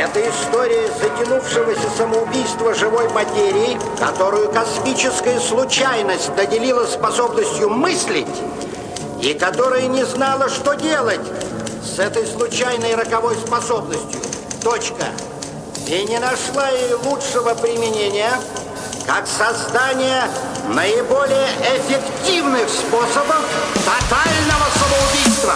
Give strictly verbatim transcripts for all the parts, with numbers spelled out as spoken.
Это история затянувшегося самоубийства живой материи, которую космическая случайность наделила способностью мыслить, и которая не знала, что делать с этой случайной роковой способностью. Точка. И не нашла ей лучшего применения, как создание наиболее эффективных способов тотального самоубийства.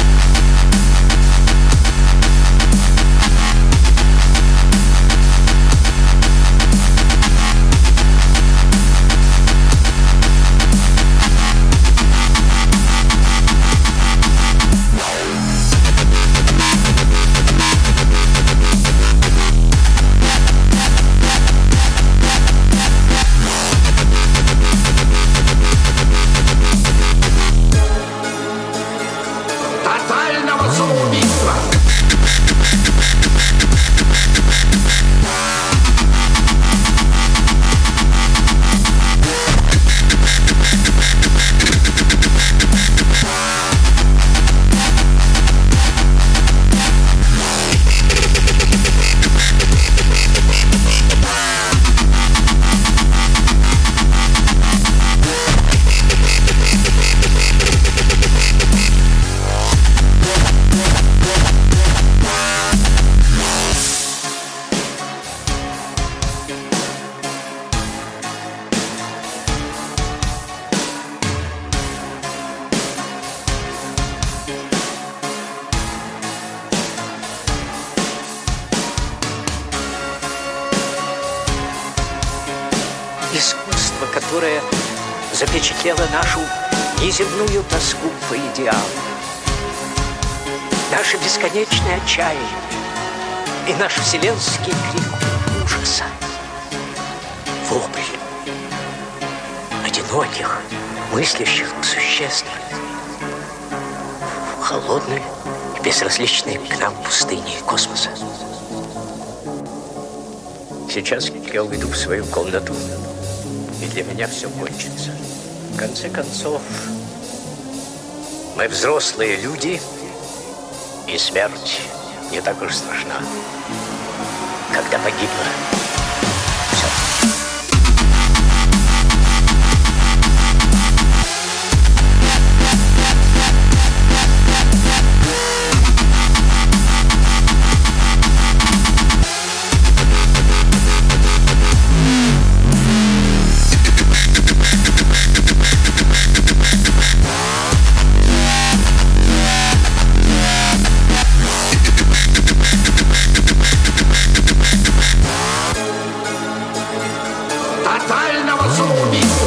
Искусство, которое запечатлело нашу неземную тоску по идеалу, наше бесконечное отчаяние и наш вселенский крик ужаса. Вопль одиноких, мыслящих существ в холодной и безразличной к нам пустыне космоса. Сейчас я уйду в свою комнату, и для меня все кончится. В конце концов, мы взрослые люди, и смерть не так уж страшна, когда погибла все. Тотального самоубийства.